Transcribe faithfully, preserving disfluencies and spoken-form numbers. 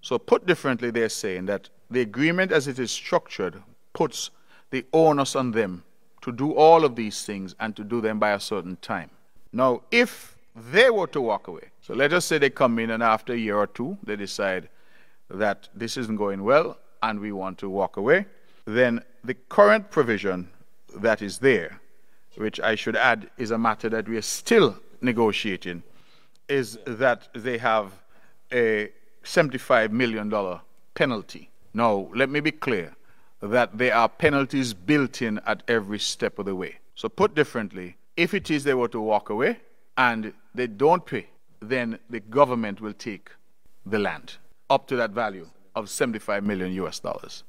So put differently, they're saying that the agreement as it is structured puts the onus on them to do all of these things and to do them by a certain time. Now, if they were to walk away, so let us say they come in and after a year or two, they decide that this isn't going well and we want to walk away, then the current provision that is there, which I should add is a matter that we are still negotiating, is that they have a seventy-five million dollars penalty. Now, let me be clear that there are penalties built in at every step of the way. So put differently, if it is they were to walk away and they don't pay, then the government will take the land up to that value of seventy-five million U S dollars.